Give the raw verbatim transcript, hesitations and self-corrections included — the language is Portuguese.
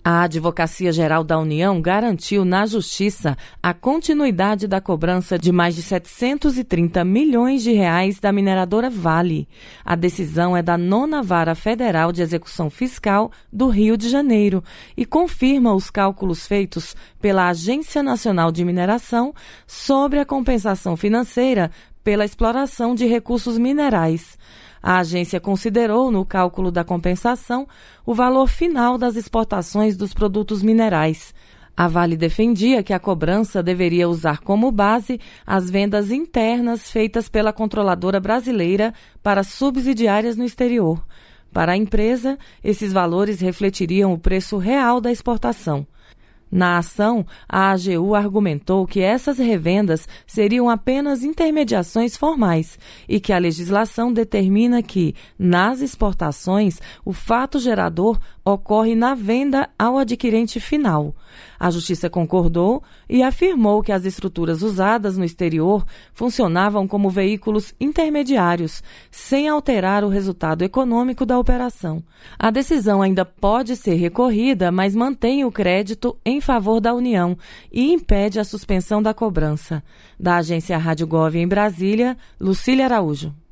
A Advocacia Geral da União garantiu na Justiça a continuidade da cobrança de mais de setecentos e trinta milhões de reais da mineradora Vale. A decisão é da Nona Vara Federal de Execução Fiscal do Rio de Janeiro e confirma os cálculos feitos pela Agência Nacional de Mineração sobre a compensação financeira pela exploração de recursos minerais. A agência considerou, no cálculo da compensação, o valor final das exportações dos produtos minerais. A Vale defendia que a cobrança deveria usar como base as vendas internas feitas pela controladora brasileira para subsidiárias no exterior. Para a empresa, esses valores refletiriam o preço real da exportação. Na ação, a A G U argumentou que essas revendas seriam apenas intermediações formais e que a legislação determina que, nas exportações, o fato gerador ocorre na venda ao adquirente final. A Justiça concordou e afirmou que as estruturas usadas no exterior funcionavam como veículos intermediários, sem alterar o resultado econômico da operação. A decisão ainda pode ser recorrida, mas mantém o crédito em favor da União e impede a suspensão da cobrança. Da agência Rádio Gov em Brasília, Lucília Araújo.